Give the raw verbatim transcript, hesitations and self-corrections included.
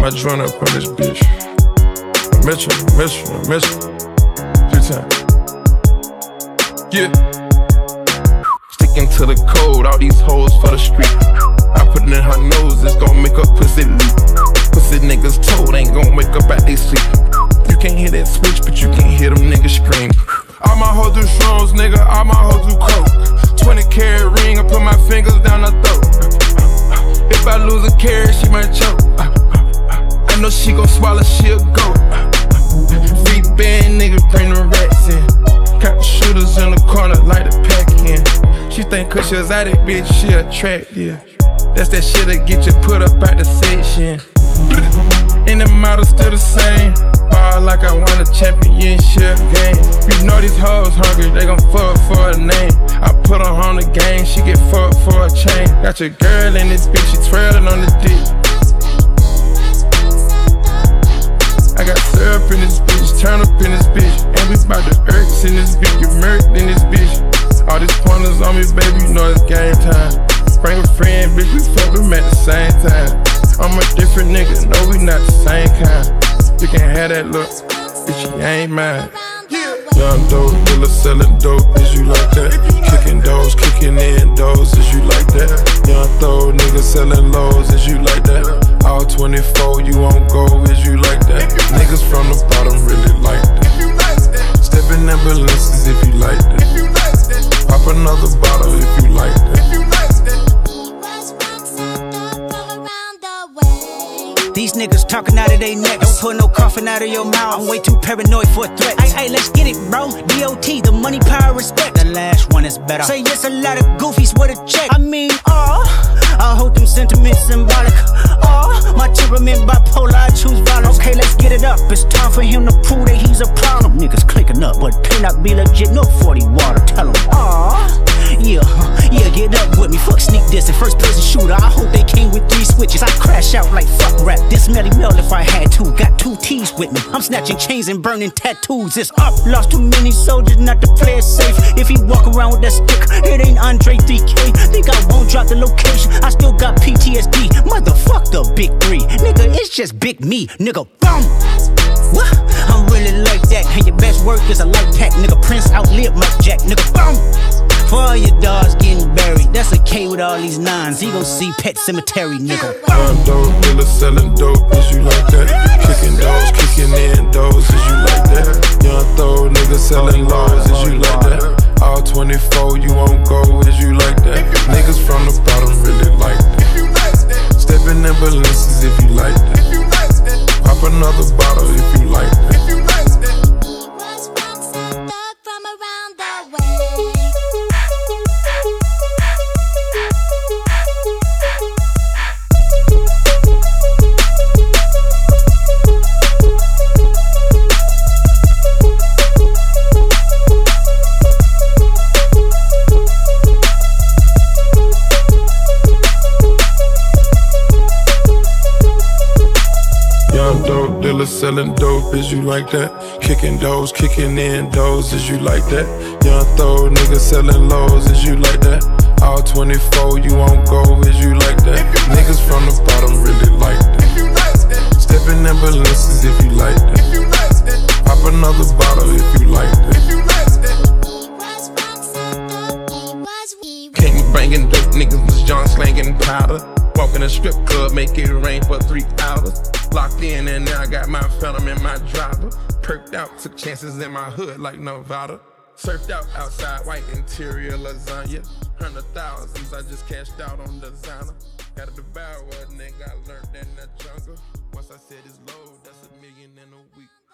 I join up on this bitch. I miss you, I miss you, I miss you. Few times. Yeah. Sticking to the code, all these hoes for the street. I put it in her nose, it's gon' make her pussy leak. Pussy niggas told ain't gon' wake up at they sleep. You can't hear that switch, but you can't hear them niggas scream. All my hoes do shrooms, nigga, all my hoes do coke. twenty carat ring, I put my fingers down her throat. If I lose a carat, she might choke. I know she gon' swallow, she a goat. Free band, nigga, bring the rats in. Count the shooters in the corner, like the pack in. She think cause she was at it, bitch, she attractive. That's that shit that get you put up out the section. And the model still the same. Ball like I won a championship game. You know these hoes hungry, they gon' fuck for a name. I put her on the game, she get fucked for a chain. Got your girl in this bitch, she twirling on the dick. I got syrup in this bitch, turn up in this bitch. And we bout the irks in this bitch, get murked in this bitch. All these pointers on me, baby, you know it's game time. Bring a friend, bitch, we fuck them at the same time. I'm a different nigga, no, we not the same kind. You can have that look, bitch, you ain't mine. Young dope dealer selling dope, is you like that? Kicking doors, kicking in doors, is you like that? Young throw nigga selling lows, is you like that? All twenty-four, you won't go, is you like that? Niggas from the bottom really like that. Stepping ambulances if you like that. Pop another bottle if you like that. These niggas talking out of they neck. Don't put no coffin out of your mouth. I'm way too paranoid for a threat. Ay, ay, let's get it, bro. D O T, the money, power, respect. The last one is better. Say yes, a lot of goofies with a check. I mean, oh, I hope them sentiments symbolic. Oh, my temperament bipolar, I choose violence. Okay, let's get it up. It's time for him to prove that he's a problem. Niggas clicking up, but cannot be legit. No forty water, tell him. Oh. Yeah, yeah, get up with me. Fuck sneak this and first person shooter. I hope they came with three switches. I crash out like fuck rap. This Melly Mel if I had to. Got two T's with me. I'm snatching chains and burning tattoos. It's up. Lost too many soldiers not to play it safe. If he walk around with that stick, it ain't Andre three K. Think I won't drop the location. I still got P T S D. Motherfuck the big three. Nigga, it's just big me. Nigga, boom. What? I'm really like that. And your best work is a light pack. Nigga, Prince outlived Mike Jack. Nigga, boom. For all your dogs getting buried, that's a K with all these nines. He gon' see Pet Cemetery, nigga. Young dope dealer selling dope, is you like that? Kicking doors, kicking in doors, is you like that? Young throw nigga selling lows, is you like that? All twenty-four, you won't go, is you like that? Niggas from the bottom really like that. Stepping ambulances if you like that. Pop another bottle if you like that. Selling dope, is you like that? Kicking doors, kicking in doors, is you like that? Young throw nigga selling lows, is you like that? All twenty-four, you won't go, is you like that? Niggas from the bottom really like that. Stepping ambulances if you like that. Pop another bottle if you like that. Came banging dope, niggas was John slanging powder. Walking a strip club, make it rain for three hours. Locked in and now I got my phantom in my driver. Perked out, took chances in my hood like Nevada. Surfed out outside, white interior lasagna. Hundred thousands, I just cashed out on designer. Gotta devour a nigga I learned in the jungle. Once I said it's low, that's a million in a week.